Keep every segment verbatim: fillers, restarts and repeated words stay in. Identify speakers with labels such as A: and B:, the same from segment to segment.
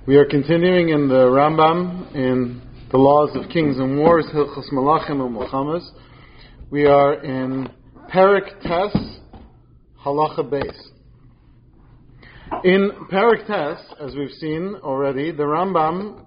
A: We are continuing in the Rambam in the Laws of Kings and Wars, Hilchos Malachim and Milchamas. We are in Perek Tes, Halacha Beis. In Perek Tes, as we've seen already, the Rambam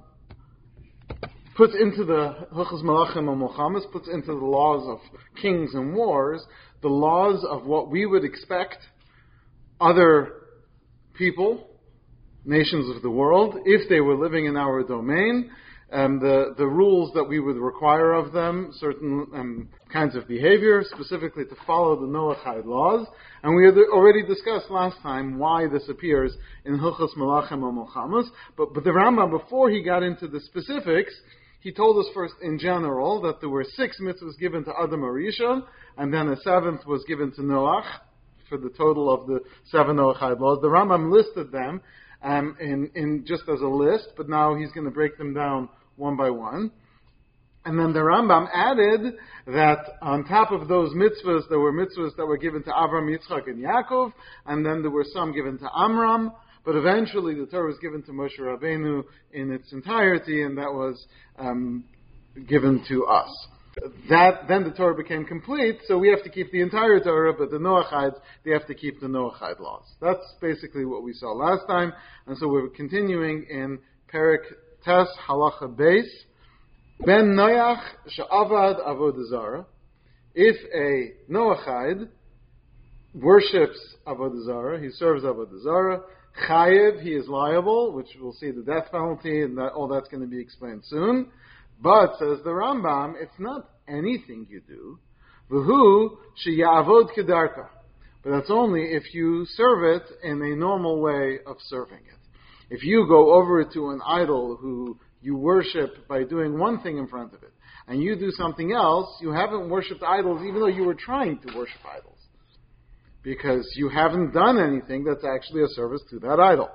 A: puts into the Hilchos Malachim and Milchamas, puts into the laws of kings and wars, the laws of what we would expect other people, nations of the world, if they were living in our domain, and the, the rules that we would require of them, certain um, kinds of behavior, specifically to follow the Noachide laws. And we had already discussed last time why this appears in Hilchos Malachim and Milchamas. But, but the Rambam, before he got into the specifics, he told us first in general that there were six mitzvahs given to Adam Arishon, and then a seventh was given to Noach, for the total of the seven Noachide laws. The Rambam listed them Um, in, in just as a list, but now he's going to break them down one by one. And then the Rambam added that on top of those mitzvahs, there were mitzvahs that were given to Avram, Yitzchak, and Yaakov, and then there were some given to Amram, but eventually the Torah was given to Moshe Rabbeinu in its entirety, and that was um, given to us. That then the Torah became complete, so we have to keep the entire Torah, but the Noachides, they have to keep the Noachide laws. That's basically what we saw last time, and so we're continuing in Perek Tes Halacha Beis. Ben Noach she'avad avodah zarah. If a Noachide worships avodah zarah, he serves avodah zarah, chayev, he is liable, which we'll see the death penalty, and that, all that's going to be explained soon. But, says the Rambam, it's not anything you do. V'hu sheyavod kedarka. But that's only if you serve it in a normal way of serving it. If you go over to an idol who you worship by doing one thing in front of it, and you do something else, you haven't worshipped idols even though you were trying to worship idols. Because you haven't done anything that's actually a service to that idol.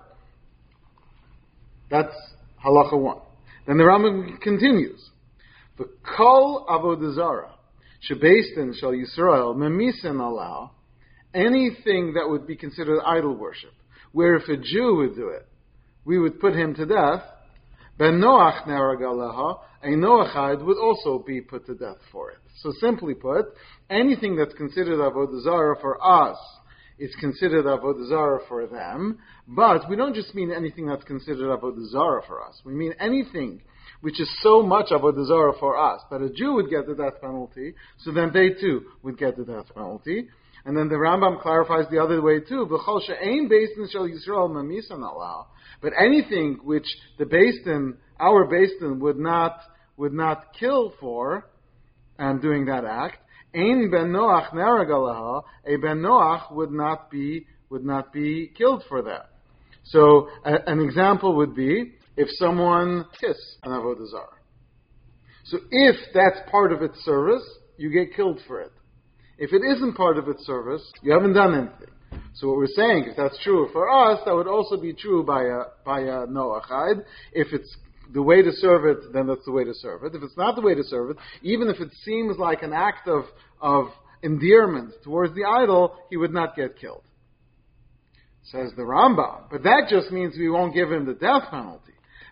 A: That's halacha one. Then the Rambam continues. The kol avodah zarah shebeistin shel Yisrael memisen alau, anything that would be considered idol worship, where if a Jew would do it, we would put him to death. Ben Noach nerag aleha, a Noachide would also be put to death for it. So simply put, anything that's considered avodah zarah for us is considered avodah zarah for them, but we don't just mean anything that's considered avodah zarah for us. We mean anything which is so much avodah zarah for us that a Jew would get the death penalty, so then they too would get the death penalty. And then the Rambam clarifies the other way too. B'chol she'ein beistin shel Yisrael mamisan alau. But anything which the beistin, our beistin, would not would not kill for, and doing that act, ein ben Noach nerag alaha, a ben Noach would not be would not be killed for that. So a, an example would be if someone kiss an avodah zarah. So if that's part of its service, you get killed for it. If it isn't part of its service, you haven't done anything. So what we're saying, if that's true for us, that would also be true by a by a Noachide. If it's the way to serve it, then that's the way to serve it. If it's not the way to serve it, even if it seems like an act of, of endearment towards the idol, he would not get killed. Says the Rambam. But that just means we won't give him the death penalty.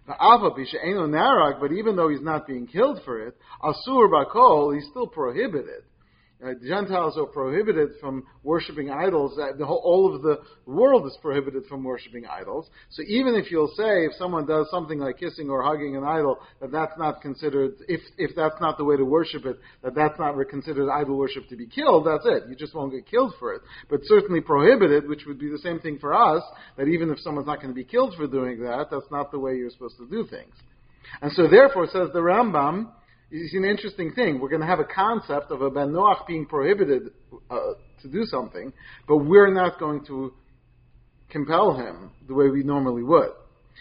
A: But even though he's not being killed for it, asur bakol, he's still prohibited. Uh, Gentiles are prohibited from worshipping idols. Uh, the whole, all of the world is prohibited from worshipping idols. So even if you'll say, if someone does something like kissing or hugging an idol, that that's not considered, if if that's not the way to worship it, that that's not considered idol worship to be killed, that's it. You just won't get killed for it. But certainly prohibited, which would be the same thing for us, that even if someone's not going to be killed for doing that, that's not the way you're supposed to do things. And so therefore, says the Rambam, you see an interesting thing. We're going to have a concept of a Ben Noach being prohibited uh, to do something, but we're not going to compel him the way we normally would.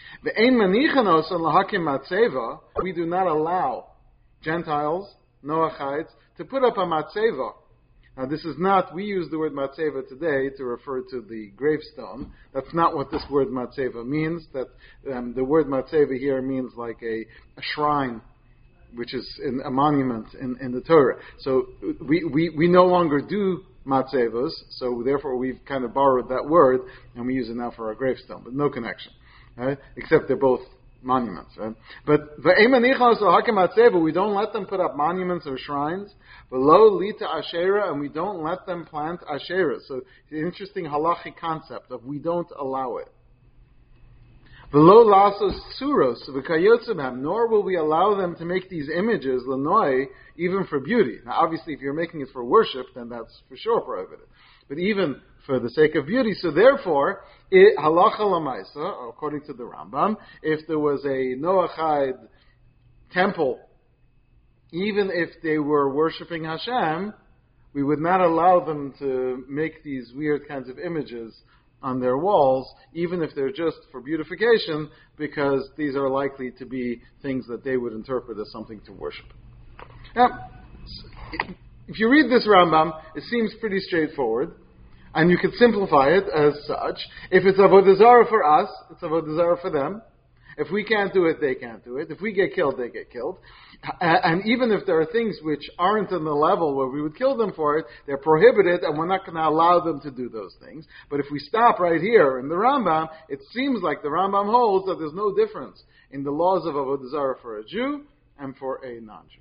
A: We do not allow Gentiles, Noachites, to put up a matzeva. Now this is not, we use the word matzeva today to refer to the gravestone. That's not what this word matzeva means. That um, the word matzeva here means like a, a shrine, which is in a monument in, in the Torah. So we, we, we no longer do matzevos, so therefore we've kind of borrowed that word, and we use it now for our gravestone, but no connection. Right? Except they're both monuments, right? But but we don't let them put up monuments or shrines. Below lita ashera, and we don't let them plant ashera. So it's an interesting halachic concept of we don't allow it. Below lasos suros v'kayotzebhem, nor will we allow them to make these images lanoi even for beauty. Now, obviously, if you're making it for worship, then that's for sure prohibited. But even for the sake of beauty, so therefore, it, halacha lamaisa, according to the Rambam, if there was a Noachide temple, even if they were worshiping Hashem, we would not allow them to make these weird kinds of images on their walls, even if they're just for beautification, because these are likely to be things that they would interpret as something to worship. Now, if you read this Rambam, it seems pretty straightforward, and you could simplify it as such. If it's avodah zarah for us, it's avodah zarah for them. If we can't do it, they can't do it. If we get killed, they get killed. And even if there are things which aren't on the level where we would kill them for it, they're prohibited, and we're not going to allow them to do those things. But if we stop right here in the Rambam, it seems like the Rambam holds that there's no difference in the laws of avodah zarah for a Jew and for a non-Jew.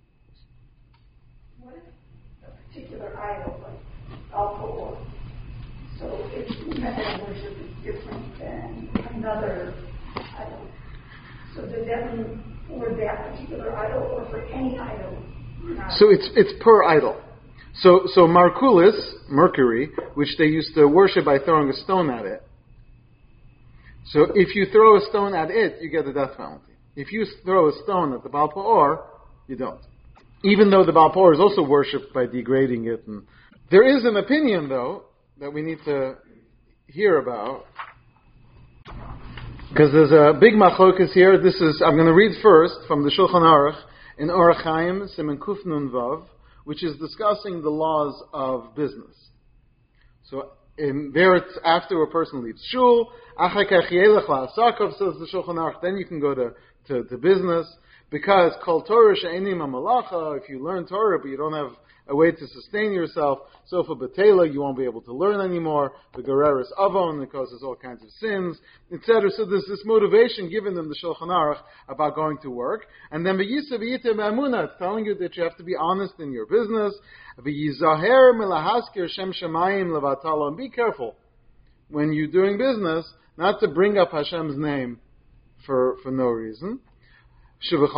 B: What is a particular idol, like alcohol? So if method of worship is different than another idol, so does that mean for that particular idol or for any idol?
A: So it's it's per idol. So so Marculus, Mercury, which they used to worship by throwing a stone at it. So if you throw a stone at it, you get the death penalty. If you throw a stone at the Baal Peor, you don't. Even though the Baal Peor is also worshipped by degrading it. And there is an opinion, though, that we need to hear about. Because there's a big machlokas here. This is, I'm going to read first from the Shulchan Aruch in Orach Chaim, Siman Kuf Nun Vav, which is discussing the laws of business. So in there it's after a person leaves shul, Achakach Yelech La'asakov, says the Shulchan Aruch, then you can go to, to, to business. Because Kol Torah She'enim HaMalacha, if you learn Torah but you don't have a way to sustain yourself, Sofa B'Tela, you won't be able to learn anymore. The Gereris Avon, it causes all kinds of sins, et cetera. So there's this motivation given them the Shulchan Aruch about going to work. And then V'yisa V'yita Me'amuna, it's telling you that you have to be honest in your business. V'yizaher Milahaskir Shem Shemayim Levatala, and be careful when you're doing business not to bring up Hashem's name for, for no reason. Because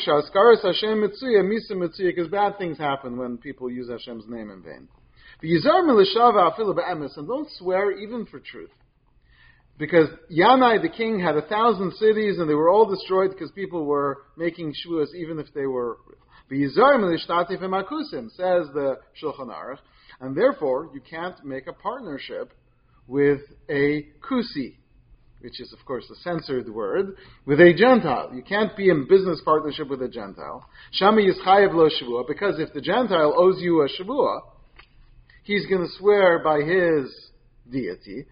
A: bad things happen when people use Hashem's name in vain. And don't swear even for truth. Because Yanai the king had a thousand cities and they were all destroyed because people were making shvuas even if they were says the Shulchan Aruch, and therefore you can't make a partnership with a kusi, which is, of course, a censored word, with a Gentile. You can't be in business partnership with a Gentile. Shami Yischayev lo shavua, because if the Gentile owes you a shavua, he's going to swear by his deity.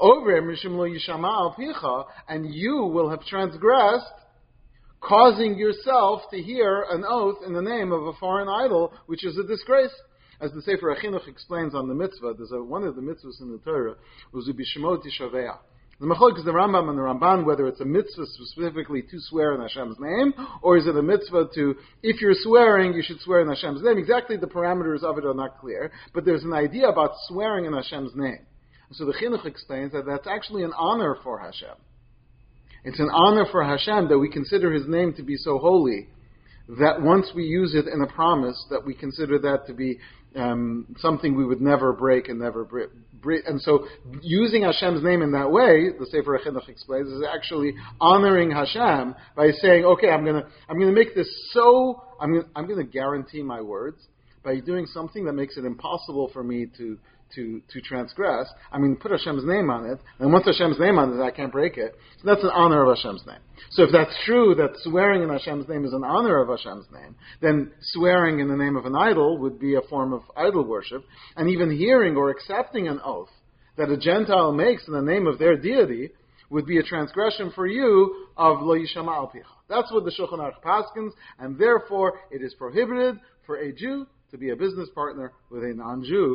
A: And you will have transgressed, causing yourself to hear an oath in the name of a foreign idol, which is a disgrace. As the Sefer HaChinuch explains on the mitzvah, there's a, one of the mitzvahs in the Torah was Ubishmot Tishavea. The Machlok is the Rambam and the Ramban, whether it's a mitzvah specifically to swear in Hashem's name, or is it a mitzvah to, if you're swearing, you should swear in Hashem's name. Exactly the parameters of it are not clear, but there's an idea about swearing in Hashem's name. So the Chinuch explains that that's actually an honor for Hashem. It's an honor for Hashem that we consider His name to be so holy, that once we use it in a promise, that we consider that to be um, something we would never break and never break. And so, using Hashem's name in that way, the Sefer HaChinuch explains, is actually honoring Hashem by saying, "Okay, I'm gonna, I'm gonna make this so, I'm gonna, I'm gonna guarantee my words by doing something that makes it impossible for me to, to, to transgress. I mean, put Hashem's name on it, and once Hashem's name on it, I can't break it. So that's an honor of Hashem's name. So if that's true, that swearing in Hashem's name is an honor of Hashem's name, then swearing in the name of an idol would be a form of idol worship, and even hearing or accepting an oath that a Gentile makes in the name of their deity would be a transgression for you of lo yishama al picha. That's what the Shulchan Aruch paskins, and therefore it is prohibited for a Jew to be a business partner with a non-Jew,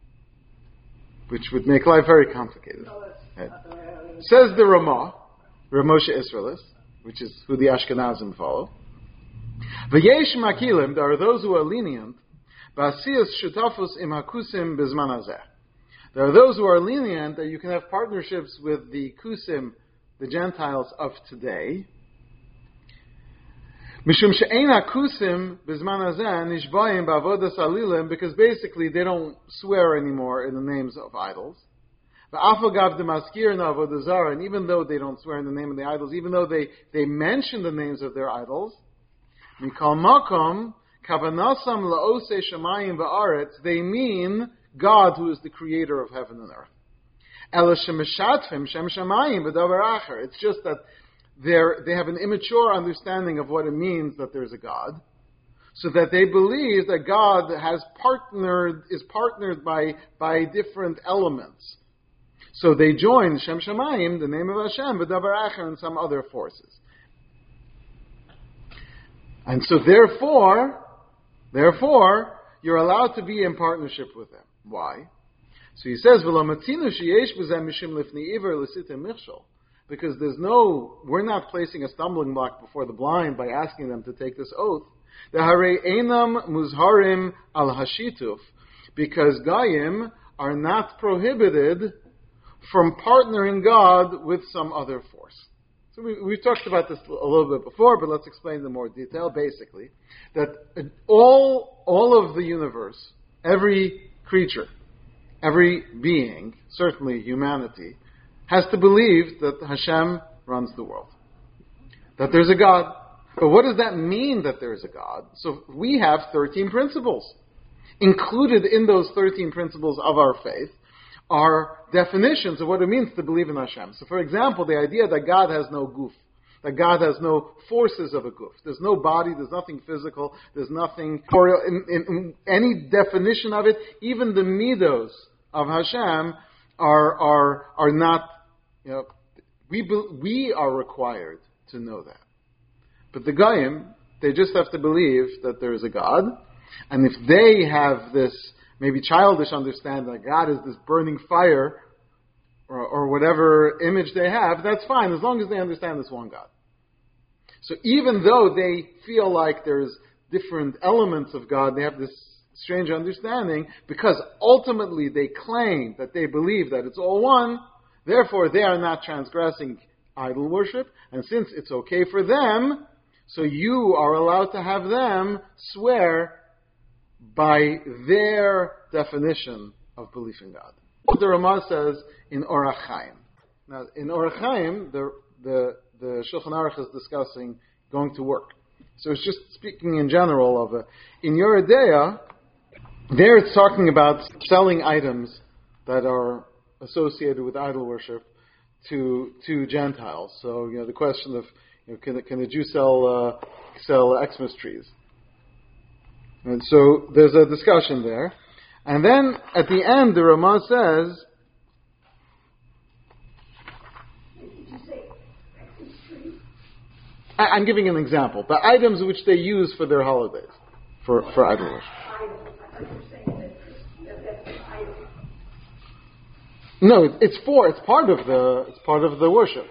A: which would make life very complicated. Right. Says the Ramah, Rav Moshe Israelis, which is who the Ashkenazim follow. V'yesh makilim, there are those who are lenient, ba'asiyas shutafus im hakusim bizman hazeh. There are those who are lenient that you can have partnerships with the kusim, the Gentiles of today. Mishum she'ein hakusim bizman hazeh nishbayim ba'avodas alilim, because basically they don't swear anymore in the names of idols. V'afagav demaskir na avodah zarah, and even though they don't swear in the name of the idols, even though they, they mention the names of their idols, mikal makom kavanasam laosei shamayim va'aretz, they mean God, who is the creator of heaven and earth. Ela shemeshatfim shem shamayim v'davar acher. It's just that they're, they have an immature understanding of what it means that there's a God, so that they believe that God has partnered, is partnered by, by different elements. So they join Shem Shamayim, the name of Hashem, v'davar acher, and some other forces. And so therefore, therefore, you're allowed to be in partnership with them. Why? So he says, because there's no, we're not placing a stumbling block before the blind by asking them to take this oath. Because Goyim are not prohibited from partnering God with some other force. So we, we talked about this a little bit before, but let's explain in more detail. Basically, that all, all of the universe, every creature, every being, certainly humanity, has to believe that Hashem runs the world. That there's a God. But what does that mean that there is a God? So we have thirteen principles. Included in those thirteen principles of our faith are definitions of what it means to believe in Hashem. So for example, the idea that God has no goof, that God has no forces of a goof. There's no body, there's nothing physical, there's nothing corporeal. In, in, in any definition of it, even the midos of Hashem are are are not, you know, we we are required to know that. But the Goyim, they just have to believe that there is a God, and if they have this maybe childish understanding that God is this burning fire, or, or whatever image they have, that's fine, as long as they understand this one God. So even though they feel like there's different elements of God, they have this strange understanding, because ultimately they claim that they believe that it's all one, therefore they are not transgressing idol worship, and since it's okay for them, so you are allowed to have them swear by their definition of belief in God. What the Ramah says in Orach Chaim. Now, in Orach Chaim, the, the, the Shulchan Aruch is discussing going to work. So it's just speaking in general of a, in Yoreh De'ah, there it's talking about selling items that are associated with idol worship to to Gentiles. So, you know, the question of, you know, can, can a Jew sell uh, sell Xmas trees? And so there's a discussion there. And then at the end, the Ramah says, I, I'm giving an example. The items which they use for their holidays, for, for idol worship. No, it's for, it's part of the, it's part of the worship.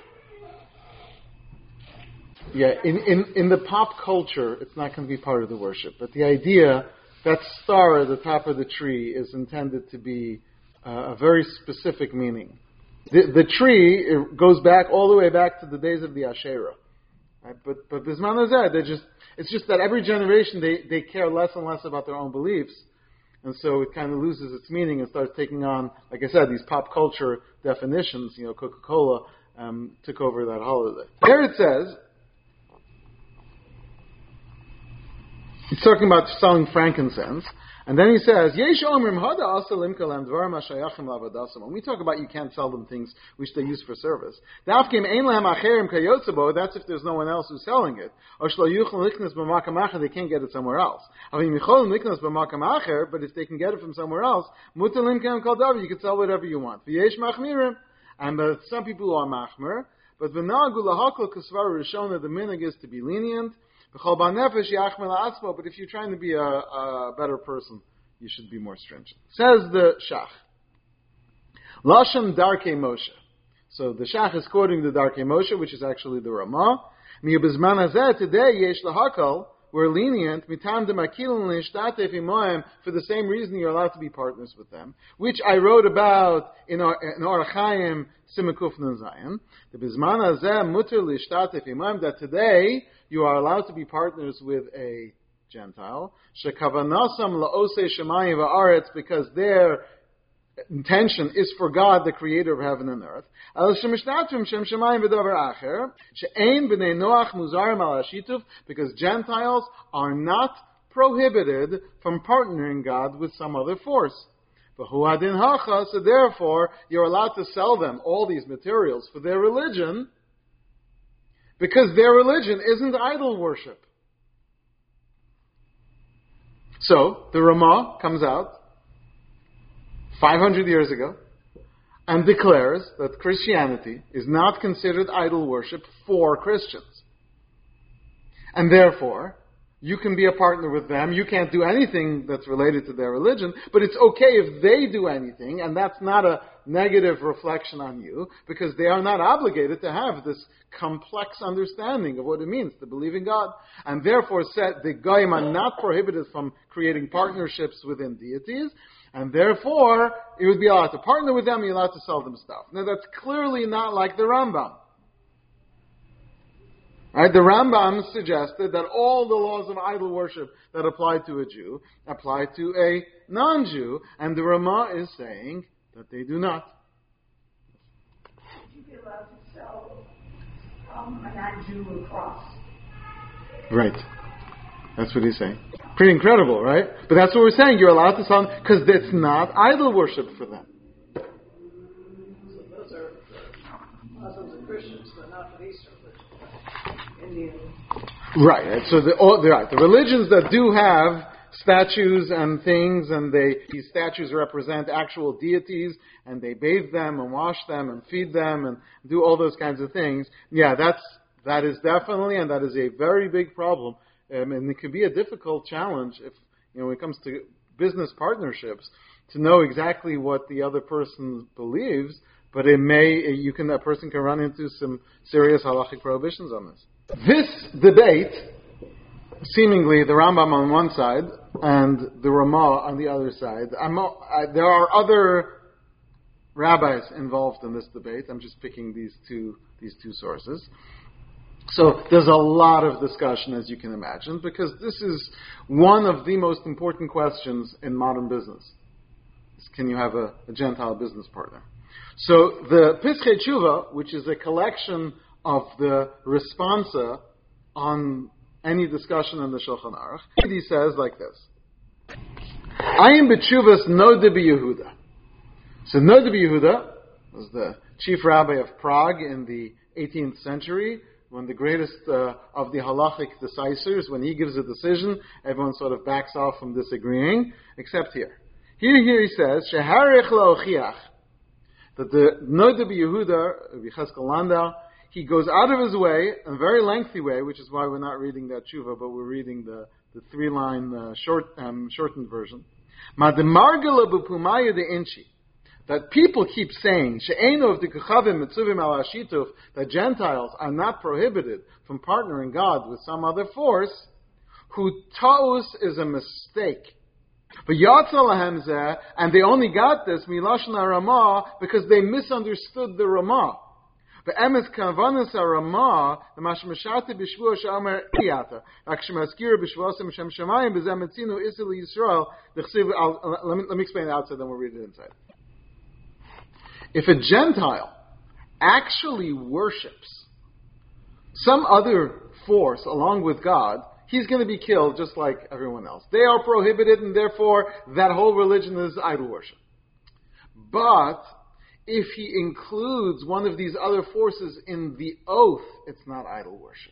A: Yeah, in, in, in the pop culture, it's not going to be part of the worship. But the idea, that star at the top of the tree is intended to be uh, a very specific meaning. The, the tree it goes back all the way back to the days of the Asherah. Right? But but Bisman Hazeh, they just it's just that every generation they, they care less and less about their own beliefs, and so it kind of loses its meaning and starts taking on, like I said, these pop culture definitions. You know, Coca-Cola um, took over that holiday. There it says. He's talking about selling frankincense. And then he says, when we talk about you can't sell them things which they use for service, that's if there's no one else who's selling it. They can't get it somewhere else. But if they can get it from somewhere else, you can sell whatever you want. And but some people are machmer, but the minhag is to be lenient. But if you're trying to be a, a better person, you should be more stringent. Says the Shach. Lashon Darkei Moshe. So the Shach is quoting the Darkei Moshe, which is actually the Ramah. Mi'ubizman hazeh today yesh lahakal. We're lenient mitam demakilin l'ishtatef imoim for the same reason you're allowed to be partners with them, which I wrote about in our in Orach Chaim Simukuf Nun Zayin. The bizman hazeh muter l'ishtatef imoim, that today you are allowed to be partners with a Gentile. Shekavanasam la'osei shemayim va'aretz, because their intention is for God, the creator of heaven and earth. Because Gentiles are not prohibited from partnering God with some other force. So therefore, you're allowed to sell them all these materials for their religion, because their religion isn't idol worship. So, the Ramah comes out five hundred years ago, and declares that Christianity is not considered idol worship for Christians. And therefore, you can be a partner with them. You can't do anything that's related to their religion, but it's okay if they do anything, and that's not a negative reflection on you, because they are not obligated to have this complex understanding of what it means to believe in God. And therefore, said the Goyim are not prohibited from creating partnerships within deities, and therefore, it would be allowed to partner with them, you're allowed to sell them stuff. Now, that's clearly not like the Rambam. Right? The Rambam suggested that all the laws of idol worship that apply to a Jew apply to a non-Jew, and the Ramah is saying that they do not.
B: Would you be allowed to sell um, a non-Jew a cross?
A: Right. That's what he's saying. Pretty incredible, right? But that's what we're saying. You're allowed to sell them because it's not idol worship for them.
C: So those are Muslims and Christians, but not for the Eastern religion. Indian.
A: Right. right. So the, all, right, the religions that do have statues and things, and they these statues represent actual deities, and they bathe them and wash them and feed them and do all those kinds of things. Yeah, that's that is definitely, and that is a very big problem. Um, and it can be a difficult challenge if, you know, when it comes to business partnerships, to know exactly what the other person believes. But it may, you can, a person can run into some serious halachic prohibitions on this. This debate, seemingly the Rambam on one side and the Ramah on the other side. I'm, I, there are other rabbis involved in this debate. I'm just picking these two these two sources. So there's a lot of discussion, as you can imagine, because this is one of the most important questions in modern business. Can you have a, a Gentile business partner? So the Pischei Tshuva, which is a collection of the responsa on any discussion in the Shulchan Aruch, he says like this: I am b'tshuvas Noda b'Yehuda. So Noda b'Yehuda was the chief rabbi of Prague in the eighteenth century. When the greatest uh, of the halachic decisors, when he gives a decision, everyone sort of backs off from disagreeing, except here. Here, here he says, Sheharich la'ochiach, that the Noda b'Yehuda, Yechezkel Landau, he goes out of his way, a very lengthy way, which is why we're not reading that tshuva, but we're reading the, the three-line uh, short, um, shortened version. Ma demargela b'pumaya de inchi, that people keep saying she'enov dekachavim mitzuvim al hashituf, that Gentiles are not prohibited from partnering God with some other force, who ta'us is a mistake. But yatsa lahem zeh, and they only got this milashon Ramah because they misunderstood the Ramah. But emes kavanas Ramah, the mashmashate b'shvua she'amer iyata, akshemaskira b'shvuasim shem shemayim b'zeh metzinu isil Yisrael. Let me let me explain it outside, then we'll read it inside. If a Gentile actually worships some other force along with God, he's going to be killed just like everyone else. They are prohibited, and therefore that whole religion is idol worship. But if he includes one of these other forces in the oath, it's not idol worship.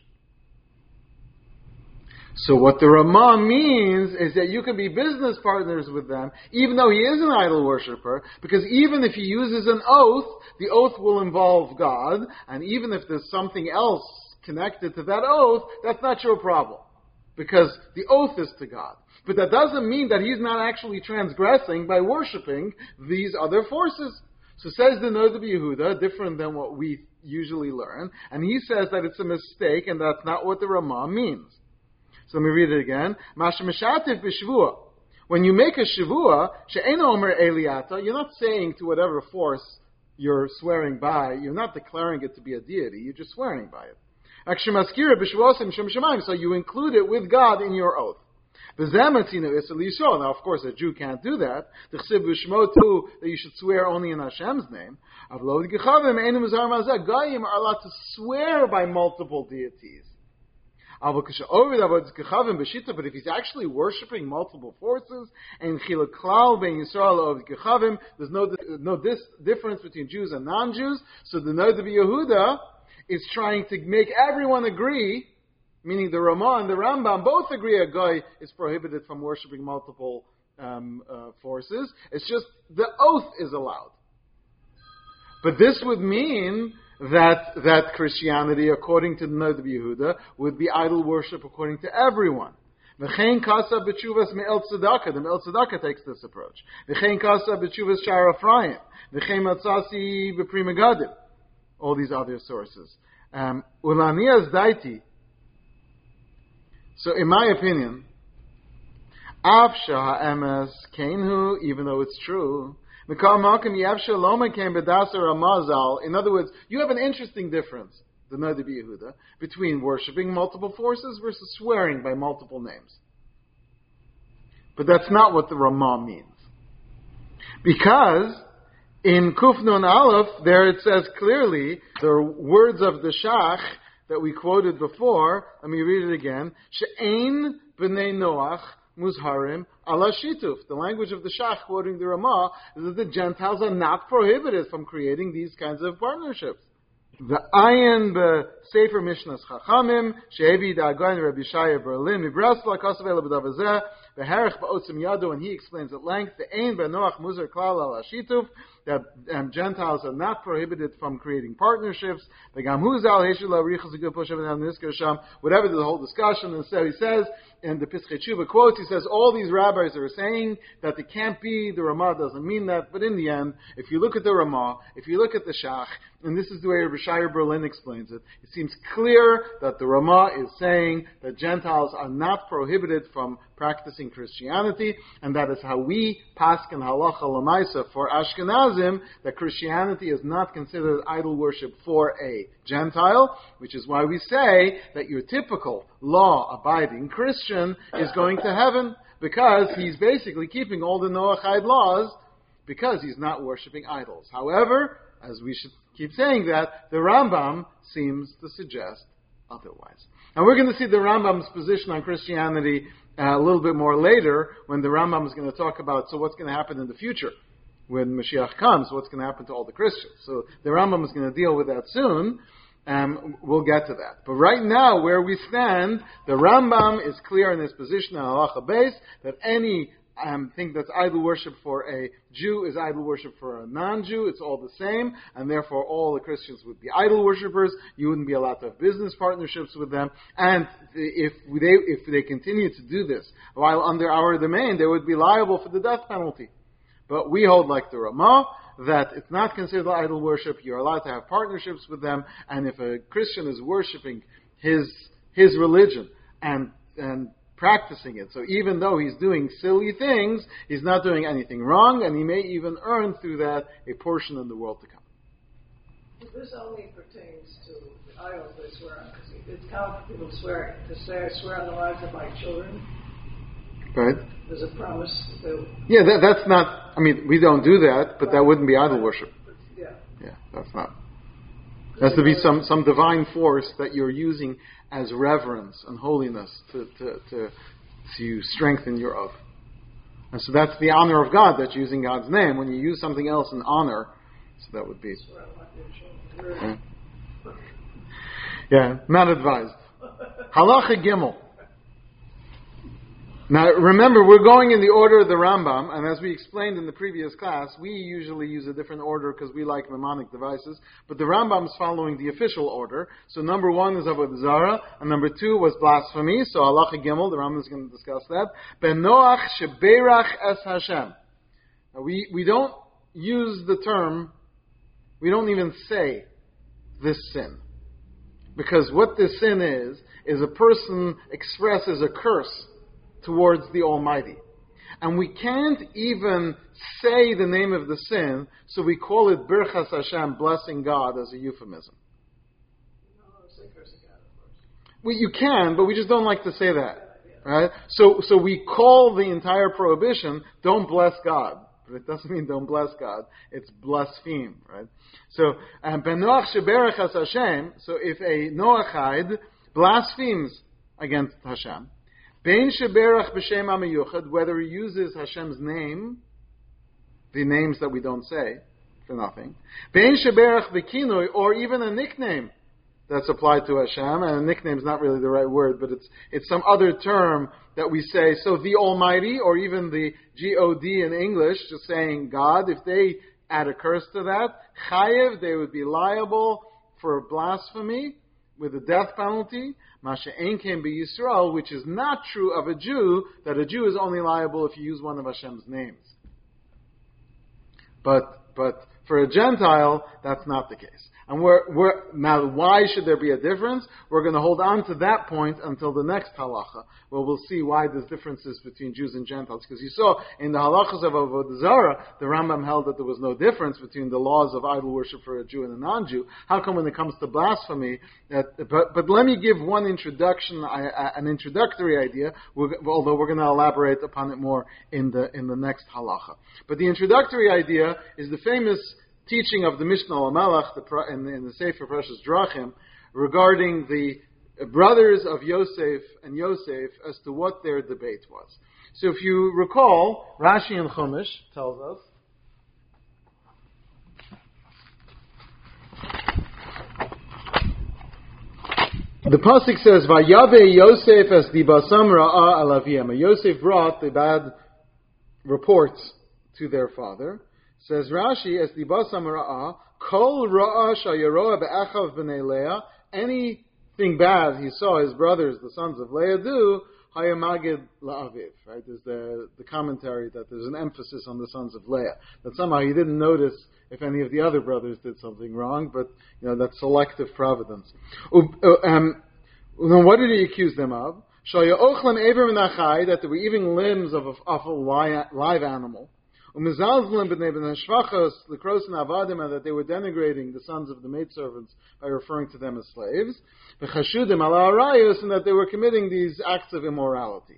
A: So what the Ramah means is that you can be business partners with them, even though he is an idol worshiper, because even if he uses an oath, the oath will involve God, and even if there's something else connected to that oath, that's not your problem, because the oath is to God. But that doesn't mean that he's not actually transgressing by worshiping these other forces. So says the Noda B'Yehuda, different than what we usually learn, and he says that it's a mistake and that's not what the Ramah means. So let me read it again. Masha Meshativ B'Shvua. When you make a Shavua, She'eno Omer Eliata, you're not saying to whatever force you're swearing by, you're not declaring it to be a deity, you're just swearing by it. So you include it with God in your oath. Now, of course, a Jew can't do that. That you should swear only in Hashem's name. Goyim are allowed to swear by multiple deities. But if he's actually worshipping multiple forces, and there's no no dis, difference between Jews and non-Jews, so the Noda B'Yehuda is trying to make everyone agree, meaning the Ramah and the Rambam both agree a guy is prohibited from worshipping multiple um, uh, forces. It's just the oath is allowed. But this would mean that that Christianity, according to the Noda B'Yehuda, would be idol worship according to everyone. V'chein kasa b'tshuvas me'el tzedakah. The me'el tzedakah takes this approach. V'chein kasa b'tshuvas shar Ephraim. V'chein matzasi b'pri megadim. All these other sources. Um, Ulanias daiti. So, in my opinion, Avsha ha'emes keinhu, even though it's true. In other words, you have an interesting difference, the Noda B'Yehuda, between worshipping multiple forces versus swearing by multiple names. But that's not what the Ramah means. Because in Kuf Nun Aleph, there it says clearly, the words of the Shach that we quoted before, let me read it again, She'ein b'nei Noach Muzharim ala shituf. The language of the Shach quoting the Ramah is that the Gentiles are not prohibited from creating these kinds of partnerships. The ayin b'Sefer Mishnas Chachamim she'evi da'agayin Rabbi Shaya Berlin mibrasla kasav ela b'davazeh v'herech ba'otzim yado, and he explains at length the ayin b'Noach Muzhar klal ala shituf, that um, Gentiles are not prohibited from creating partnerships. Whatever the whole discussion, and so he says in the Pischei Tshuva quotes, he says all these rabbis are saying that it can't be, the Ramah doesn't mean that, but in the end, if you look at the Ramah, if you look at the Shach, and this is the way Rabbi Shaya Berlin explains it, it seems clear that the Ramah is saying that Gentiles are not prohibited from practicing Christianity, and that is how we paskin halacha l'maisa for Ashkenazim, that Christianity is not considered idol worship for a Gentile, which is why we say that your typical law-abiding Christian is going to heaven, because he's basically keeping all the Noachide laws, because he's not worshiping idols. However, as we should keep saying that, the Rambam seems to suggest otherwise. And we're going to see the Rambam's position on Christianity uh, a little bit more later, when the Rambam is going to talk about, so what's going to happen in the future? When Mashiach comes, what's going to happen to all the Christians? So the Rambam is going to deal with that soon, and we'll get to that. But right now, where we stand, the Rambam is clear in his position on halacha base, that any um, thing that's idol worship for a Jew is idol worship for a non-Jew. It's all the same, and therefore all the Christians would be idol worshippers. You wouldn't be allowed to have business partnerships with them. And if they if they continue to do this while under our domain, they would be liable for the death penalty. But we hold, like the Ramah, that it's not considered idol worship. You're allowed to have partnerships with them, and if a Christian is worshiping his his religion and and practicing it, so even though he's doing silly things, he's not doing anything wrong, and he may even earn through that a portion in the world to come.
C: This only pertains to the idols they swear on, because it's common for people to swear to say, I swear on the lives of my children.
A: Right.
C: There's a promise that they will.
A: Yeah, that, that's not, I mean, we don't do that, but that wouldn't be idol worship.
C: Yeah.
A: Yeah, that's not. There has to be some, some divine force that you're using as reverence and holiness to, to, to, to strengthen your oath. And so that's the honor of God, that's using God's name. When you use something else in honor, so that would be. Yeah, yeah, not advised. Halacha Gimel. Now, remember, we're going in the order of the Rambam, and as we explained in the previous class, we usually use a different order because we like mnemonic devices, but the Rambam is following the official order. So number one is Avodah Zarah, and number two was blasphemy, so Halacha Gimel, the Rambam is going to discuss that. Ben Noach sheberach es Hashem. Now, we, we don't use the term we don't even say this sin. Because what this sin is, is a person expresses a curse towards the Almighty. And we can't even say the name of the sin, so we call it Birchas Hashem, blessing God, as a euphemism. Well, you can, but we just don't like to say that. Right? So, so we call the entire prohibition, don't bless God. But it doesn't mean don't bless God. It's blaspheme, right? So, Benoach sheberach as Hashem, so if a Noachide blasphemes against Hashem, Bein sheberach b'shem amiyuchad, whether he uses Hashem's name, the names that we don't say, for nothing, Bein sheberach b'kinoi, or even a nickname that's applied to Hashem, and a nickname is not really the right word, but it's it's some other term that we say. So the Almighty, or even the G O D in English, just saying God, if they add a curse to that, chayev, they would be liable for blasphemy with a death penalty. Masha ein ken b'Yisrael, which is not true of a Jew, that a Jew is only liable if you use one of Hashem's names. But but for a Gentile, that's not the case. And we're, we're, now, why should there be a difference? We're going to hold on to that point until the next halacha, where we'll see why there's differences between Jews and Gentiles. Because you saw in the halachas of Avodah Zarah, the Rambam held that there was no difference between the laws of idol worship for a Jew and a non-Jew. How come when it comes to blasphemy? That, but, but let me give one introduction, an introductory idea, although we're going to elaborate upon it more in the in the next halacha. But the introductory idea is the famous teaching of the Mishnah Lamelech in, in the Sefer Precious Drachim regarding the brothers of Yosef and Yosef as to what their debate was. So if you recall, Rashi in Chumash tells us the pasuk says, "Vayave Yosef as the basam ra'a alaviyam." Yosef brought the bad reports to their father. Says Rashi, as the basam ra'a, kol ra'a shayaroa be'achav b'nei Leah, anything bad he saw his brothers, the sons of Leah, do, hayamagid la'aviv. Right? There's the, the commentary that there's an emphasis on the sons of Leah. That somehow he didn't notice if any of the other brothers did something wrong, but, you know, that's selective providence. Um, what did he accuse them of? Shaya'ochlem ever minachai, that they were eating limbs of a, of a live animal. And that they were denigrating the sons of the maidservants by referring to them as slaves, and that they were committing these acts of immorality.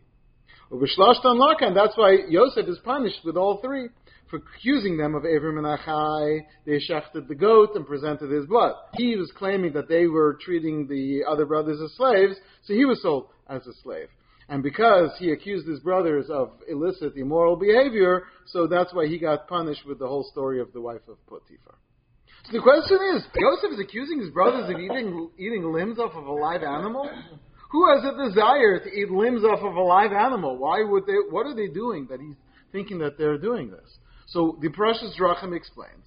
A: And that's why Yosef is punished with all three. For accusing them of Ever Menachai, they shechted the goat and presented his blood. He was claiming that they were treating the other brothers as slaves, so he was sold as a slave. And because he accused his brothers of illicit, immoral behavior, so that's why he got punished with the whole story of the wife of Potiphar. So the question is, Joseph is accusing his brothers of eating eating limbs off of a live animal? Who has a desire to eat limbs off of a live animal? Why would they? What are they doing that he's thinking that they're doing this? So the Precious Drachim explains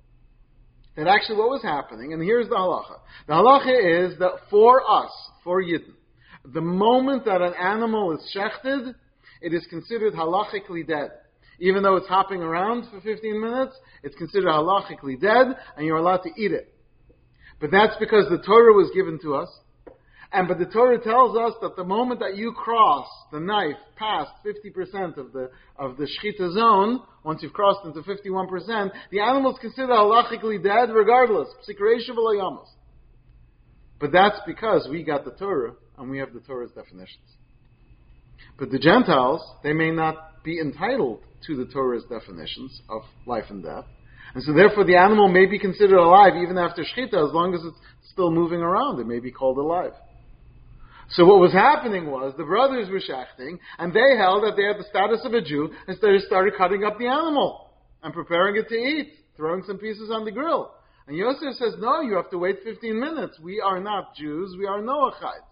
A: that actually what was happening, and here's the halacha. The halacha is that for us, for Yidden, the moment that an animal is shechted, it is considered halachically dead. Even though it's hopping around for fifteen minutes, it's considered halachically dead, and you're allowed to eat it. But that's because the Torah was given to us. And but the Torah tells us that the moment that you cross the knife past fifty percent of the of the shechita zone, once you've crossed into fifty-one percent, the animal is considered halachically dead regardless. Psikreisha v'layamos. But that's because we got the Torah, and we have the Torah's definitions. But the Gentiles, they may not be entitled to the Torah's definitions of life and death. And so therefore the animal may be considered alive even after Shechita, as long as it's still moving around. It may be called alive. So what was happening was, the brothers were shechting, and they held that they had the status of a Jew, and so they started cutting up the animal, and preparing it to eat, throwing some pieces on the grill. And Yosef says, no, you have to wait fifteen minutes. We are not Jews, we are Noachites.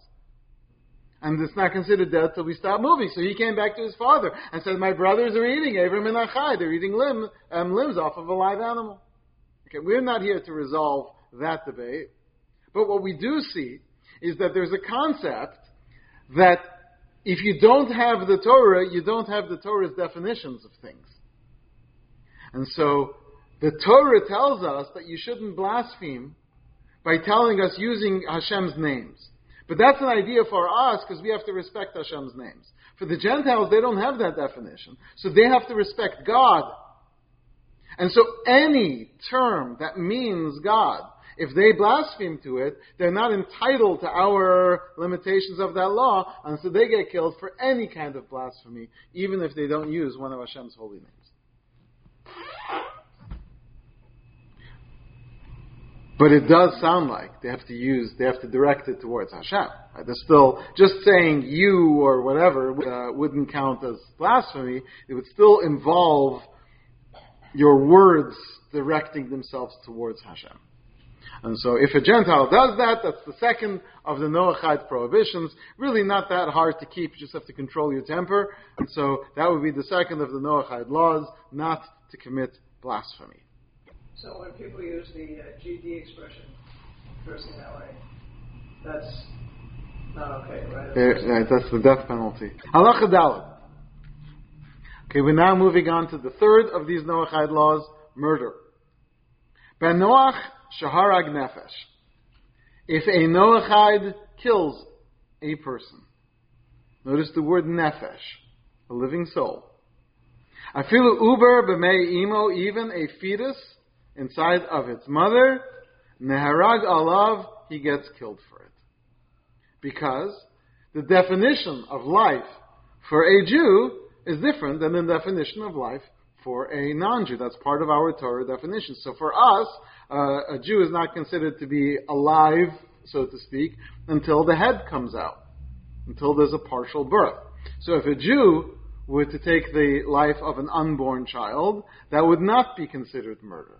A: And it's not considered dead till we stop moving. So he came back to his father and said, my brothers are eating Ever Menachai. They're eating limb, um, limbs off of a live animal. Okay, we're not here to resolve that debate. But what we do see is that there's a concept that if you don't have the Torah, you don't have the Torah's definitions of things. And so The Torah tells us that you shouldn't blaspheme by telling us using Hashem's names. But that's an idea for us because we have to respect Hashem's names. For the Gentiles, they don't have that definition. So they have to respect God. And so any term that means God, if they blaspheme to it, they're not entitled to our limitations of that law, and so they get killed for any kind of blasphemy, even if they don't use one of Hashem's holy names. But it does sound like they have to use, they have to direct it towards Hashem. Right? They're still, just saying you or whatever uh, wouldn't count as blasphemy. It would still involve your words directing themselves towards Hashem. And so if a Gentile does that, that's the second of the Noachide prohibitions. Really not that hard to keep, you just have to control your temper. And so that would be the second of the Noachide laws, not to commit blasphemy.
C: So when people use the uh, G D expression, cursing that way, that's not okay, right?
A: Right, that's the death penalty. Halacha Daled. Okay, we're now moving on to the third of these Noachide laws, murder. Ben Noach shaharag nefesh. If a Noachide kills a person, notice the word nefesh, a living soul. Afilu uber b'mei imo, even a fetus inside of its mother, neharag alav, he gets killed for it. Because the definition of life for a Jew is different than the definition of life for a non-Jew. That's part of our Torah definition. So for us, uh, a Jew is not considered to be alive, so to speak, until the head comes out, until there's a partial birth. So if a Jew were to take the life of an unborn child, that would not be considered murder.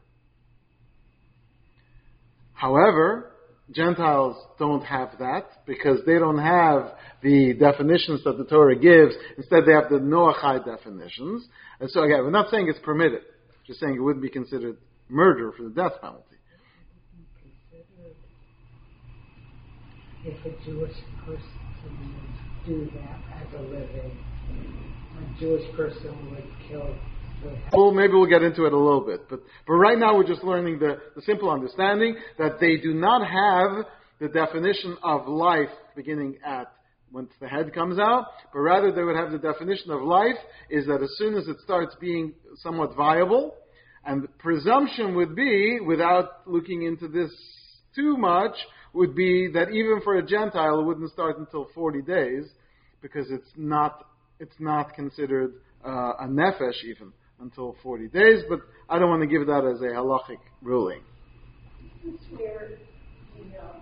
A: However, Gentiles don't have that because they don't have the definitions that the Torah gives. Instead, they have the Noachide definitions. And so again, we're not saying it's permitted. Just saying it wouldn't be considered murder for the death penalty.
D: If a Jewish person would do that as a living, a Jewish person would kill.
A: Well, maybe we'll get into it a little bit. But, but right now we're just learning the, the simple understanding that they do not have the definition of life beginning at once the head comes out, but rather they would have the definition of life is that as soon as it starts being somewhat viable, and the presumption would be, without looking into this too much, would be that even for a Gentile it wouldn't start until forty days, because it's not, it's not considered uh, a nefesh even until forty days, but I don't want to give that as a halachic ruling.
B: This is where the uh,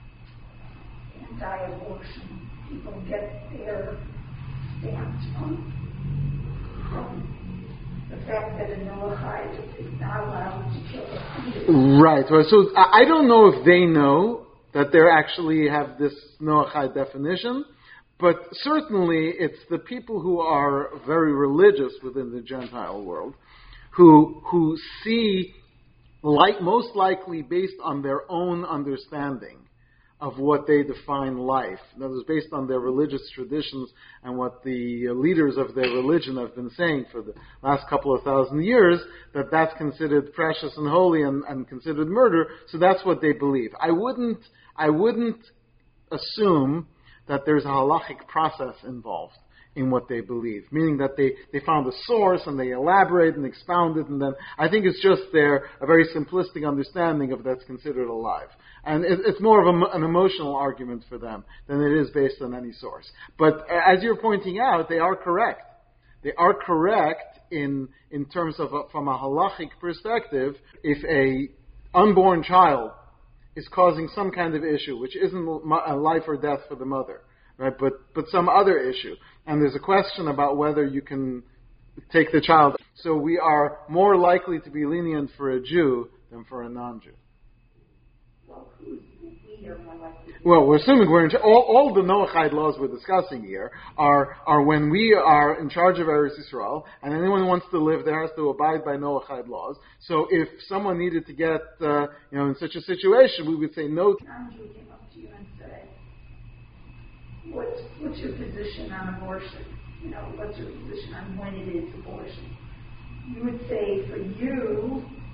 B: anti-abortion people get their stance from, from the fact that a Noachide is not allowed to kill a fetus.
A: Right. So I don't know if they know that they actually have this Noachide definition, but certainly it's the people who are very religious within the Gentile world who who see, like most likely based on their own understanding of what they define life. That was based on their religious traditions and what the leaders of their religion have been saying for the last couple of thousand years, that that's considered precious and holy and, and considered murder. So that's what they believe. I wouldn't, I wouldn't assume that there's a halachic process involved in what they believe, meaning that they, they found a source and they elaborate and expound it, and then I think it's just their a very simplistic understanding of that's considered alive. And it, it's more of a, an emotional argument for them than it is based on any source. But as you're pointing out, they are correct. They are correct in in terms of a, from a halachic perspective. If a unborn child is causing some kind of issue, which isn't a life or death for the mother, right? But but some other issue, and there's a question about whether you can take the child. So we are more likely to be lenient for a Jew than for a non-Jew.
B: Well, who's we are more likely?
A: Well, we're assuming we're in charge. All, all the Noachide laws we're discussing here are are when we are in charge of Eretz Yisrael, and anyone who wants to live there has to abide by Noachide laws. So if someone needed to get, uh, you know, in such a situation, we would say no.
B: Non-Jew came up to you and said, "What's what's your position on abortion? You know, what's your position on when it is abortion?" You would say, for you,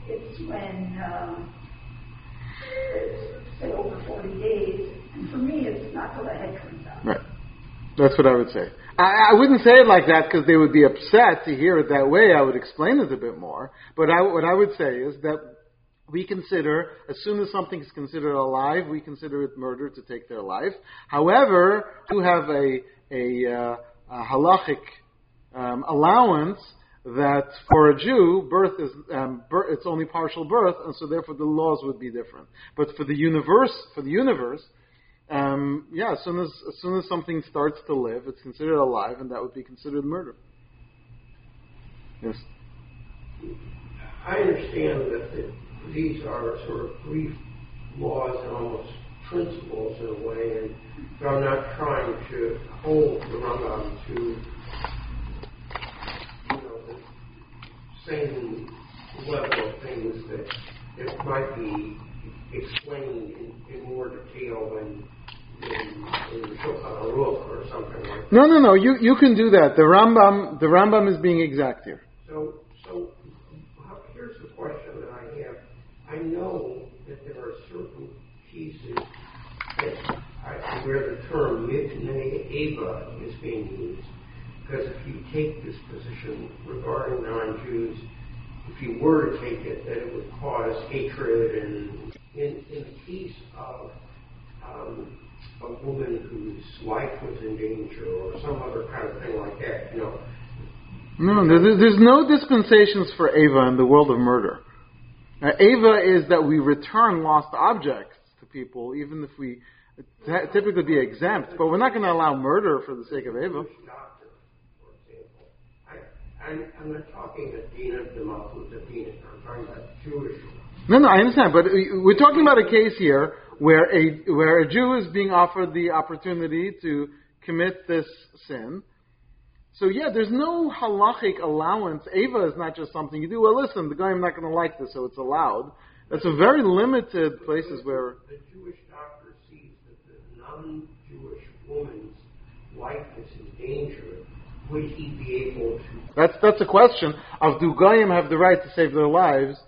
B: it's when um, it's, say, over forty days. And for me, it's not till the head comes out.
A: Right. That's what I would say. I, I wouldn't say it like that because they would be upset to hear it that way. I would explain it a bit more. But I, what I would say is that we consider, as soon as something is considered alive, we consider it murder to take their life. However, to have a, a, uh, a halachic um, allowance that for a Jew, birth is um, birth, it's only partial birth, and so therefore the laws would be different. But for the universe, for the universe, um, yeah, as soon as as soon as something starts to live, it's considered alive, and that would be considered murder. Yes.
E: I understand that the, these are sort of brief laws and almost principles in a way, and but I'm not trying to hold the Rambam to, you know, the same level of things that that might be explained in, in more detail than in, in Shulchan Aruch or something like that.
A: No, no, no. You you can do that. The Rambam the Rambam is being exact here.
E: So so how, here's the question that I have. I know that there are certain pieces that I, where the term mitnei eva is being used, because if you take this position regarding non-Jews, if you were to take it, that it would cause hatred, and in, in the case of um, a woman whose life was in danger or some other kind of thing like that, you know.
A: No, there's, there's no dispensations for Eva in the world of murder. Uh, Eva is that we return lost objects to people, even if we t- typically be exempt. But we're not going to allow murder for the sake of Eva.
E: Doctor, for example. I, I'm, I'm not talking about Dina de Malchut Dina. I'm talking about Jewish.
A: No, no, I understand. But we're talking about a case here where a where a Jew is being offered the opportunity to commit this sin. So yeah, there's no halachic allowance. Eva is not just something you do. Well, listen, the guy I'm not going to like this, so it's allowed. That's a very limited places where
E: the Jewish doctor sees that the non-Jewish woman's life is in danger. Would he be able to?
A: That's that's a question of do goyim have the right to save their lives,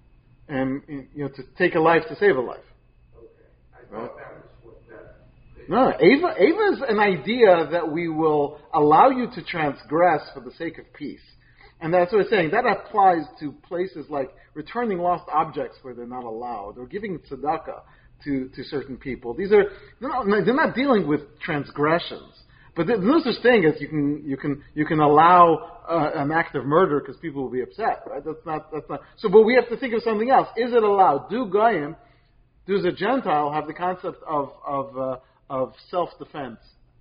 A: and you know to take a life to save a life.
E: Okay, I thought right? that was what that.
A: No, Eva, Eva is an idea that we will allow you to transgress for the sake of peace. And that's what I'm saying. That applies to places like returning lost objects where they're not allowed, or giving tzedakah to, to certain people. These are, they're not, they're not dealing with transgressions. But there's no such thing as you can, you can, you can allow uh, an act of murder because people will be upset, right? That's not, that's not. So, but we have to think of something else. Is it allowed? Do goyim, does a Gentile have the concept of, of, uh, of self-defense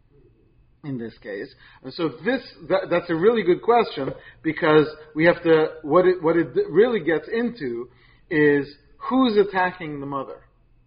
A: in this case? And so this that, that's a really good question, because we have to what it what it really gets into is who's attacking the mother.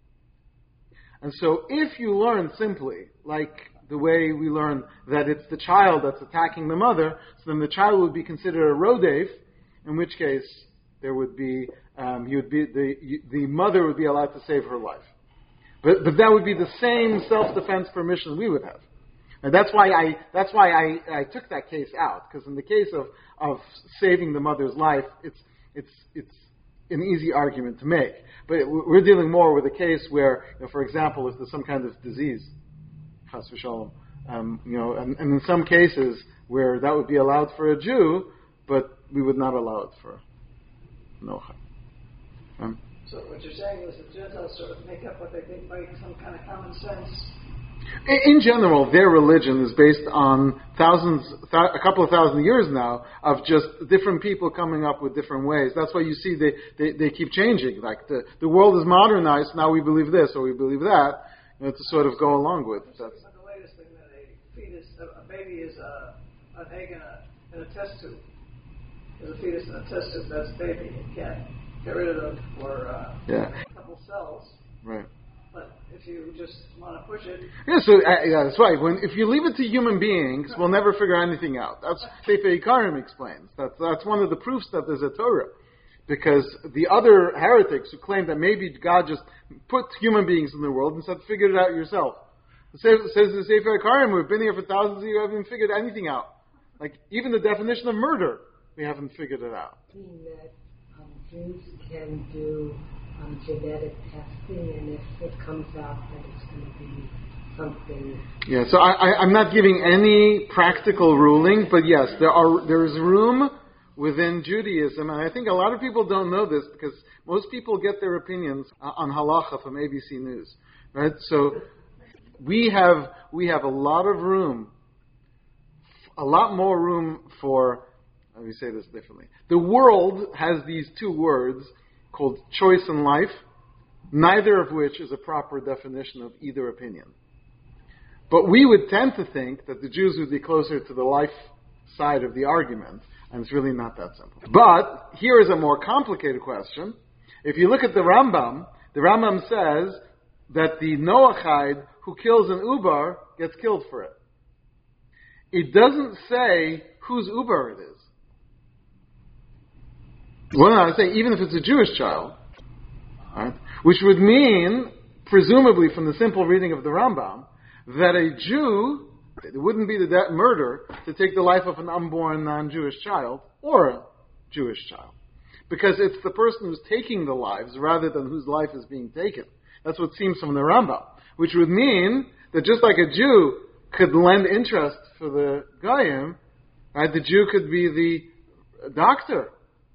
A: And so if you learn simply like the way we learn that it's the child that's attacking the mother, so then the child would be considered a rodef, in which case there would be um, you would be the the mother would be allowed to save her life. But, but that would be the same self-defense permission we would have. And that's why I that's why I, I took that case out, because in the case of, of saving the mother's life, it's it's it's an easy argument to make. But we're dealing more with a case where, you know, for example, if there's some kind of disease, chas v'shalom, um, you know, and, and in some cases where that would be allowed for a Jew, but we would not allow it for Noach. Um,
C: So what you're saying is that Gentiles sort of make up what they think by some kind of common sense.
A: In general, their religion is based on thousands, th- a couple of thousand years now of just different people coming up with different ways. That's why you see they, they, they keep changing. Like the, the world is modernized, now we believe this or we believe that, you know, to sort of go along with. That's
C: the latest thing that a fetus, a, a baby is a, an egg in a, in a test tube. There's a fetus in a test tube, that's a baby. You can't get rid of them for uh,
A: yeah.
C: a couple cells.
A: Right.
C: But if you just want to push it...
A: Yeah, so uh, yeah, that's right. When if you leave it to human beings, we'll never figure anything out. That's Sefer Ikarim explains. That's, that's one of the proofs that there's a Torah. Because the other heretics who claim that maybe God just put human beings in the world and said, figure it out yourself. It says, it says the Sefer Ikarim, we've been here for thousands of years, we haven't even figured anything out. Like, even the definition of murder, we haven't figured it out.
D: Being that um, Jews can do um, genetic testing, and if it comes out that it's going to be something.
A: Yeah, so I, I, I'm not giving any practical ruling, but yes, there are there is room within Judaism, and I think a lot of people don't know this because most people get their opinions uh, on halacha from A B C News, right? So we have we have a lot of room, a lot more room for. Let me say this differently. The world has these two words called choice and life, neither of which is a proper definition of either opinion. But we would tend to think that the Jews would be closer to the life side of the argument, and it's really not that simple. But here is a more complicated question. If you look at the Rambam, the Rambam says that the Noachide who kills an Ubar gets killed for it. It doesn't say whose Ubar it is. Well, no, I say even if it's a Jewish child, right, which would mean, presumably from the simple reading of the Rambam, that a Jew, it wouldn't be the de- murder to take the life of an unborn non-Jewish child or a Jewish child, because it's the person who's taking the lives rather than whose life is being taken. That's what seems from the Rambam, which would mean that just like a Jew could lend interest for the Goyim, right, the Jew could be the doctor,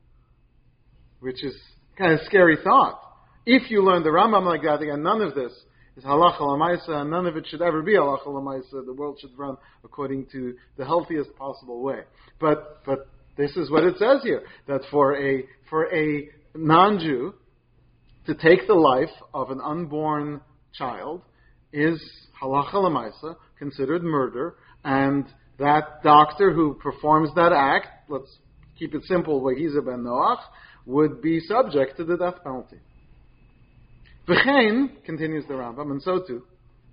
A: which is kind of a scary thought. If you learn the Rambam like that, again, none of this is halacha l'maisa, and none of it should ever be halacha l'maisa. The world should run according to the healthiest possible way. But but this is what it says here, that for a for a non-Jew to take the life of an unborn child is halacha l'maisa, considered murder, and that doctor who performs that act, let's keep it simple, Wahiza ben Noach, would be subject to the death penalty. V'chein, continues the Rambam, and so too,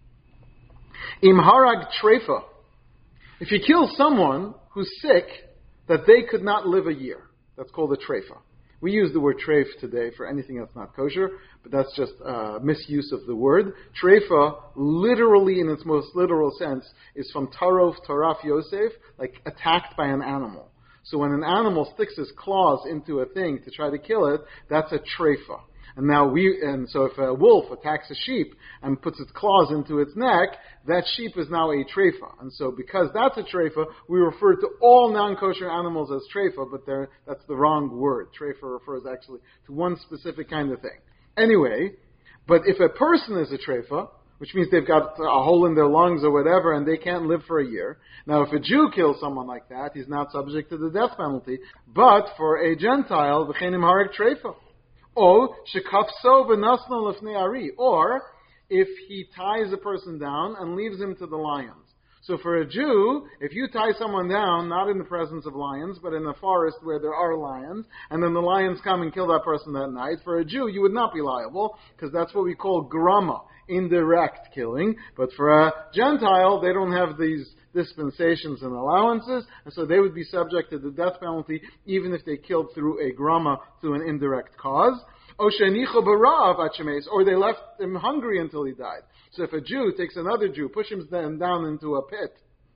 A: im harag treifa, if you kill someone who's sick that they could not live a year, that's called a treifa. We use the word treif today for anything that's not kosher, but that's just uh, misuse of the word. Treifa, literally in its most literal sense, is from tarof, taraf Yosef, like attacked by an animal. So when an animal sticks his claws into a thing to try to kill it, that's a treifa. And now we, and so if a wolf attacks a sheep and puts its claws into its neck, that sheep is now a treifa. And so because that's a treifa, we refer to all non-kosher animals as treifa, but that's the wrong word. Treifa refers actually to one specific kind of thing. Anyway, but if a person is a treifa, which means they've got a hole in their lungs or whatever, and they can't live for a year. Now, if a Jew kills someone like that, he's not subject to the death penalty. But for a Gentile, v'chenim harag treifa. Or, shekafso v'nasna lefnei ari. Or, if he ties a person down and leaves him to the lions. So for a Jew, if you tie someone down, not in the presence of lions, but in a forest where there are lions, and then the lions come and kill that person that night, for a Jew, you would not be liable, because that's what we call grama, indirect killing. But for a Gentile, they don't have these dispensations and allowances, and so they would be subject to the death penalty, even if they killed through a grama, through an indirect cause. Or they left him hungry until he died. So if a Jew takes another Jew, pushes them down into a pit,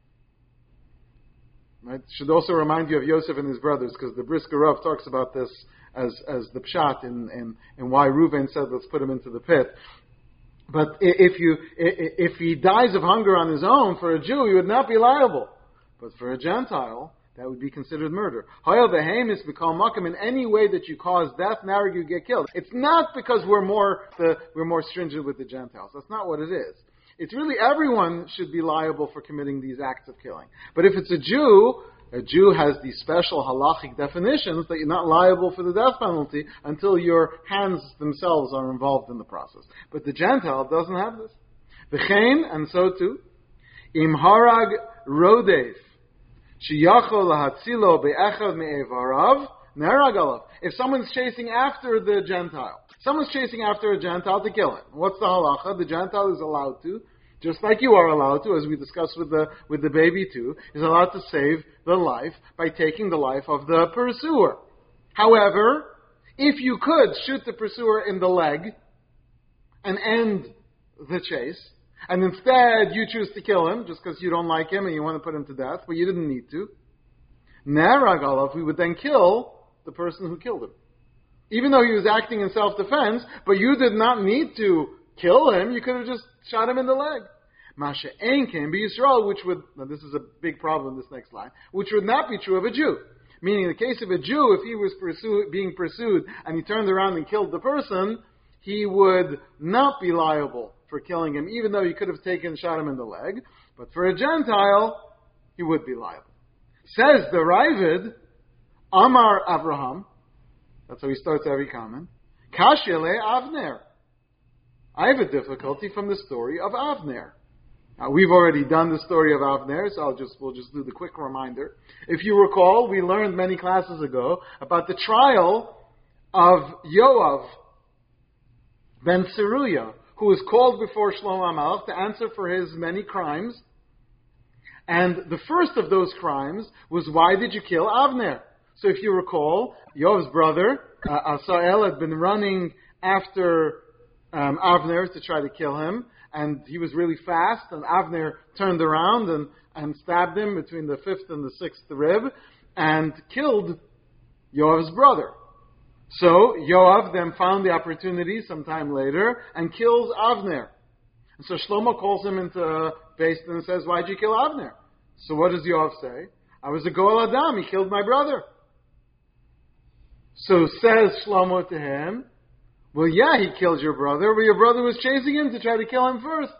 A: right? Should also remind you of Yosef and his brothers, because the Brisker Rav talks about this as as the pshat in, in, in why Reuven said, let's put him into the pit. But if you if he dies of hunger on his own, for a Jew, he would not be liable. But for a Gentile, that would be considered murder. However, the haim is become makam in any way that you cause death, now you get killed. It's not because we're more the, we're more stringent with the Gentiles. That's not what it is. It's really everyone should be liable for committing these acts of killing. But if it's a Jew, a Jew has these special halachic definitions that you're not liable for the death penalty until your hands themselves are involved in the process. But the Gentile doesn't have this. V'chein, and so too, im harag rodef, sheyachol lahatzilo be'echad me'evarav, nerag alav. If someone's chasing after the Gentile, someone's chasing after a Gentile to kill him. What's the halacha? The Gentile is allowed to, just like you are allowed to, as we discussed with the with the baby too, is allowed to save the life by taking the life of the pursuer. However, if you could shoot the pursuer in the leg and end the chase, and instead you choose to kill him just because you don't like him and you want to put him to death, but you didn't need to, Nerag alav, we would then kill the person who killed him. even though he was acting in self-defense, but you did not need to kill him. You could have just shot him in the leg. Masha Ein be Yisrael, which would, now this is a big problem in this next line, which would not be true of a Jew. Meaning in the case of a Jew, if he was pursued, being pursued and he turned around and killed the person, he would not be liable for killing him, even though he could have taken shot him in the leg. But for a Gentile, he would be liable. Says the Ravid, Amar Avraham, that's how he starts every comment, Kashyele Avner. I have a difficulty from the story of Avner. Now, we've already done the story of Avner, so I'll just, we'll just do the quick reminder. If you recall, we learned many classes ago about the trial of Yoav ben Tzeruya, who was called before Shlomo HaMelech to answer for his many crimes. And the first of those crimes was, why did you kill Avner? So if you recall, Yoav's brother, uh, Asael, had been running after um, Avner to try to kill him. And he was really fast, and Avner turned around and, and stabbed him between the fifth and the sixth rib, and killed Yoav's brother. So Yoav then found the opportunity sometime later and kills Avner. And so Shlomo calls him into Beis Din and says, why'd you kill Avner? So what does Yoav say? I was a Goel Adam, he killed my brother. So says Shlomo to him, well, yeah, he killed your brother, but your brother was chasing him to try to kill him first.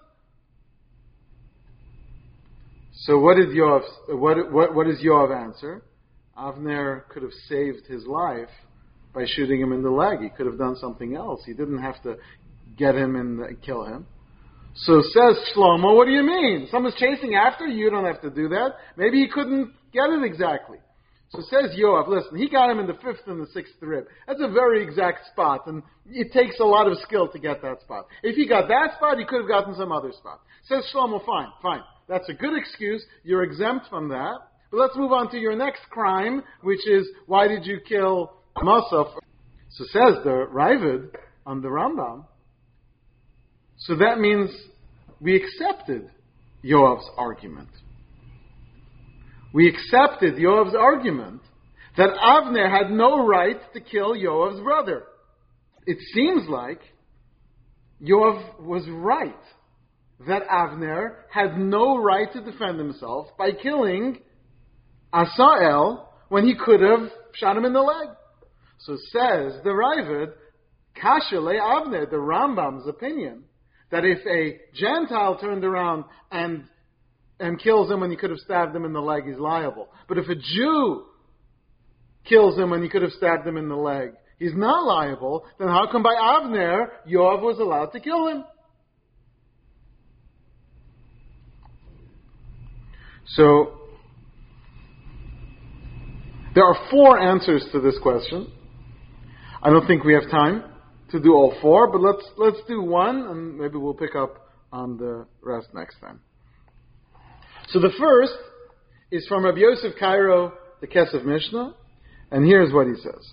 A: So what did Yoav, what, what, what does Yoav answer? Avner could have saved his life by shooting him in the leg. He could have done something else. He didn't have to get him and kill him. So says Shlomo, what do you mean? Someone's chasing after you, you don't have to do that. Maybe he couldn't get it exactly. So says Yoav, listen, he got him in the fifth and the sixth rib. That's a very exact spot, and it takes a lot of skill to get that spot. If he got that spot, he could have gotten some other spot. Says Shlomo, fine, fine. That's a good excuse. You're exempt from that. But let's move on to your next crime, which is, why did you kill Amasa? So says the Ravid on the Rambam. So that means we accepted Yoav's argument. We accepted Yoav's argument that Avner had no right to kill Yoav's brother. It seems like Yoav was right that Avner had no right to defend himself by killing Asael when he could have shot him in the leg. So says the Ravid, Kasha le Avner, the Rambam's opinion, that if a Gentile turned around and and kills him when he could have stabbed him in the leg, he's liable. But if a Jew kills him when he could have stabbed him in the leg, he's not liable, then how come by Avner, Yoav was allowed to kill him? So, there are four answers to this question. I don't think we have time to do all four, but let's let's do one, and maybe we'll pick up on the rest next time. So the first is from Rabbi Yosef Cairo, the Kesef Mishnah, and here's what he says.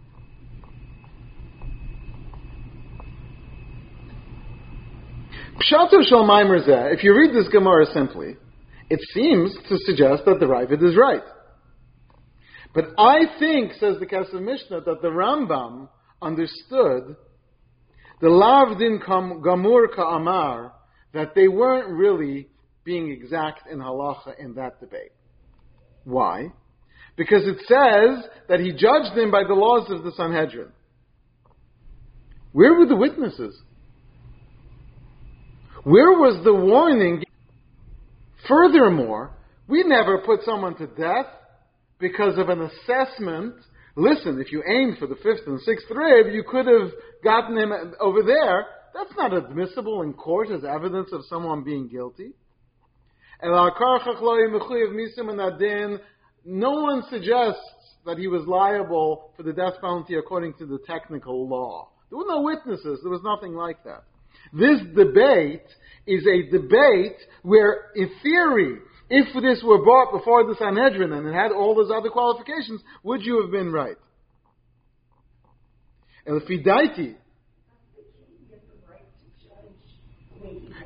A: Pshato shel maimer zeh, if you read this Gemara simply, it seems to suggest that the Ravid is right. But I think, says the Kesef Mishnah, that the Rambam understood the Lav Din Gamur Ka'amar, that they weren't really being exact in halacha in that debate. Why? Because it says that he judged them by the laws of the Sanhedrin. Where were the witnesses? Where was the warning? Furthermore, we never put someone to death because of an assessment. Listen, if you aimed for the fifth and sixth rib, you could have gotten him over there. That's not admissible in court as evidence of someone being guilty. No one suggests that he was liable for the death penalty according to the technical law. There were no witnesses. There was nothing like that. This debate is a debate where, in theory, if this were brought before the Sanhedrin and it had all those other qualifications, would you have been right?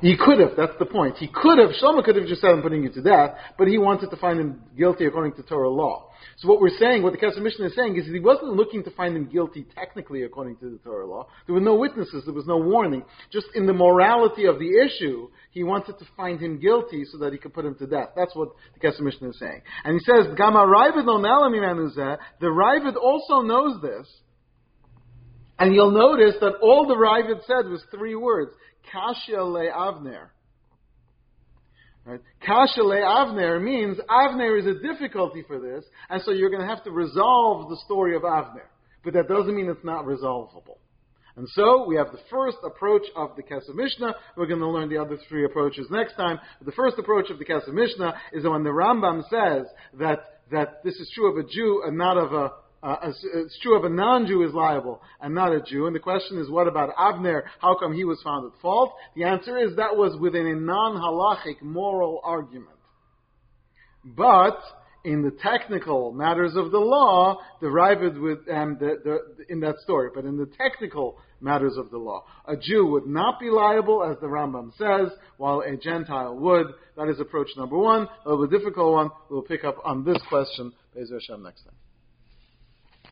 A: He could have, that's the point. He could have, Shlomo could have just said, I'm putting you to death, but he wanted to find him guilty according to Torah law. So what we're saying, what the Kesef Mishnah is saying, is that he wasn't looking to find him guilty technically according to the Torah law. There were no witnesses, there was no warning. Just in the morality of the issue, he wanted to find him guilty so that he could put him to death. That's what the Kesef Mishnah is saying. And he says, Gama Ravid lo nela mimenu zeh, the Ravid also knows this. And you'll notice that all the Ravid said was three words. Kashya le Avner. Right? Kashya le Avner means Avner is a difficulty for this, and so you're going to have to resolve the story of Avner. But that doesn't mean it's not resolvable. And so we have the first approach of the Kesef Mishnah. We're going to learn the other three approaches next time. But the first approach of the Kesef Mishnah is that when the Rambam says that that this is true of a Jew and not of a Uh, it's true of a non-Jew is liable and not a Jew. And the question is, what about Avner? How come he was found at fault? The answer is that was within a non-halachic moral argument. But in the technical matters of the law, the Ravid with um, the, the, in that story, but in the technical matters of the law, a Jew would not be liable, as the Rambam says, while a Gentile would. That is approach number one. A little bit difficult one. We'll pick up on this question, Be'ez Hashem, next time.